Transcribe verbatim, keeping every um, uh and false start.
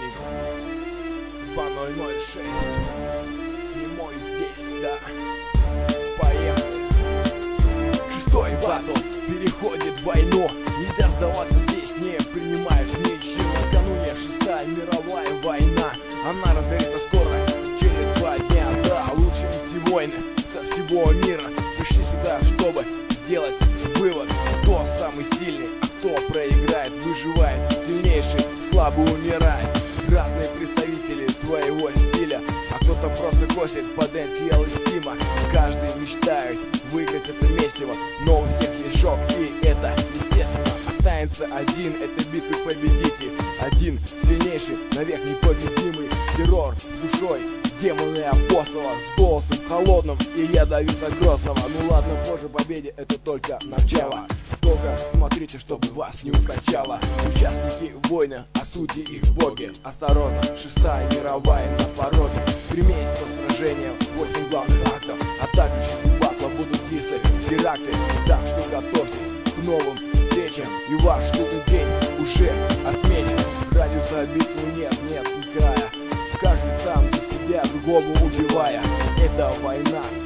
начальник. Два ноль ноль шесть. Не мой здесь, да. Поехали. Шестой батл переходит в войну. Нельзя сдаваться здесь, не принимаешь ничего. Накануне шестая мировая война. Она разгорится скоро, через два дня. Да, лучше идти войны со всего мира. Пришли сюда, чтобы сделать вывод, кто самый сильный, а кто проиграет. Выживает сильнейший, слабый умирает. Разные представители своего стиля, а кто-то просто косит под эн-ти-эл и стима. Каждый мечтает выиграть это месиво, но у всех есть шок, и это естественно. Останется один, это битвы победите. Один сильнейший, навек непобедимый. Террор с душой, демоны апостола, с голосом холодным и ядовито-грозного. Ну ладно, позже победе, это только начало. Только смотрите, чтобы вас не укачало. Участники войны, а судьи их боги. Осторожно, шестая мировая на пороге. Три месяца сражения, восемь главных актов. А также через батла будут дисы, теракты. Так что готовьтесь к новым встречам. И ваш судный день уже отмечен. Радиуса битвы нет, нет ни края. Каждый сам для себя, другого убивая. Это война.